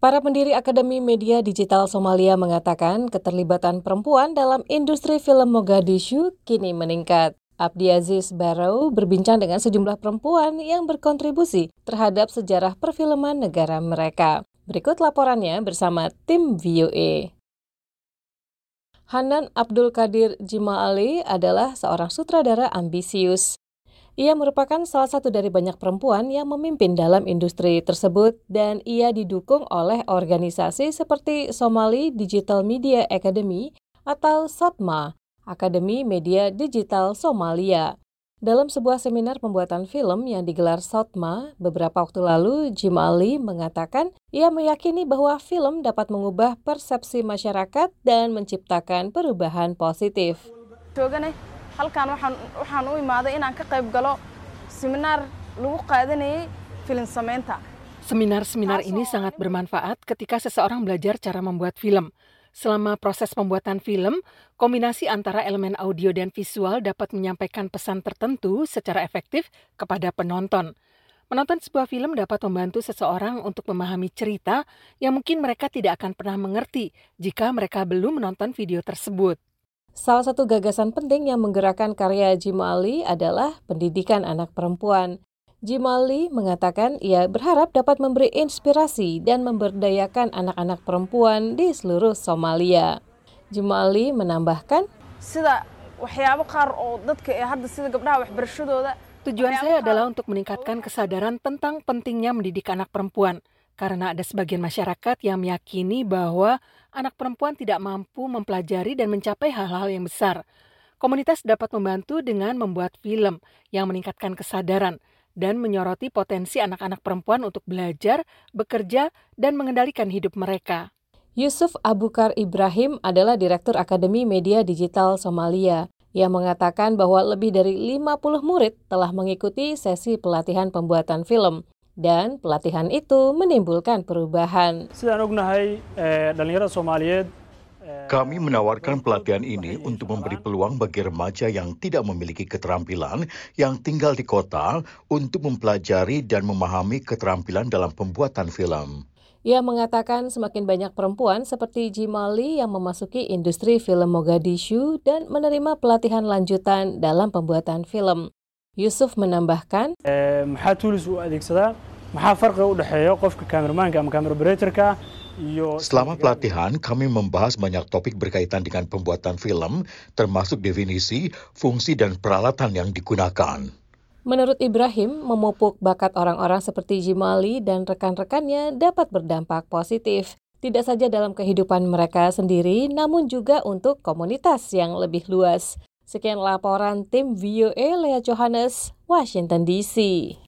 Para pendiri Akademi Media Digital Somalia mengatakan keterlibatan perempuan dalam industri film Mogadishu kini meningkat. Abdi Aziz Barrow berbincang dengan sejumlah perempuan yang berkontribusi terhadap sejarah perfilman negara mereka. Berikut laporannya bersama tim VOA. Hanan Abdul Qadir Jimaali adalah seorang sutradara ambisius. Ia merupakan salah satu dari banyak perempuan yang memimpin dalam industri tersebut dan ia didukung oleh organisasi seperti Somali Digital Media Academy atau SOTMA, Akademi Media Digital Somalia. Dalam sebuah seminar pembuatan film yang digelar SOTMA beberapa waktu lalu, Jimaali mengatakan ia meyakini bahwa film dapat mengubah persepsi masyarakat dan menciptakan perubahan positif. Halkan waxaan u imaaday inaan ka qayb galo seminar lagu qaadanayay film samaynta. Seminar-seminar ini sangat bermanfaat ketika seseorang belajar cara membuat film. Selama proses pembuatan film, kombinasi antara elemen audio dan visual dapat menyampaikan pesan tertentu secara efektif kepada penonton. Menonton sebuah film dapat membantu seseorang untuk memahami cerita yang mungkin mereka tidak akan pernah mengerti jika mereka belum menonton video tersebut. Salah satu gagasan penting yang menggerakkan karya Jimaali adalah pendidikan anak perempuan. Jimaali mengatakan ia berharap dapat memberi inspirasi dan memberdayakan anak-anak perempuan di seluruh Somalia. Jimaali menambahkan, tujuan saya adalah untuk meningkatkan kesadaran tentang pentingnya mendidik anak perempuan. Karena ada sebagian masyarakat yang meyakini bahwa anak perempuan tidak mampu mempelajari dan mencapai hal-hal yang besar. Komunitas dapat membantu dengan membuat film yang meningkatkan kesadaran dan menyoroti potensi anak-anak perempuan untuk belajar, bekerja, dan mengendalikan hidup mereka. Yusuf Abukar Ibrahim adalah Direktur Akademi Media Digital Somalia. Ia mengatakan bahwa lebih dari 50 murid telah mengikuti sesi pelatihan pembuatan film. Dan pelatihan itu menimbulkan perubahan. Kami menawarkan pelatihan ini untuk memberi peluang bagi remaja yang tidak memiliki keterampilan yang tinggal di kota untuk mempelajari dan memahami keterampilan dalam pembuatan film. Ia mengatakan semakin banyak perempuan seperti Jimaali yang memasuki industri film Mogadishu dan menerima pelatihan lanjutan dalam pembuatan film. Yusuf menambahkan, selama pelatihan, kami membahas banyak topik berkaitan dengan pembuatan film, termasuk definisi, fungsi, dan peralatan yang digunakan. Menurut Ibrahim, memupuk bakat orang-orang seperti Jimaali dan rekan-rekannya dapat berdampak positif. Tidak saja dalam kehidupan mereka sendiri, namun juga untuk komunitas yang lebih luas. Sekian laporan tim VOA Lea Johannes, Washington DC.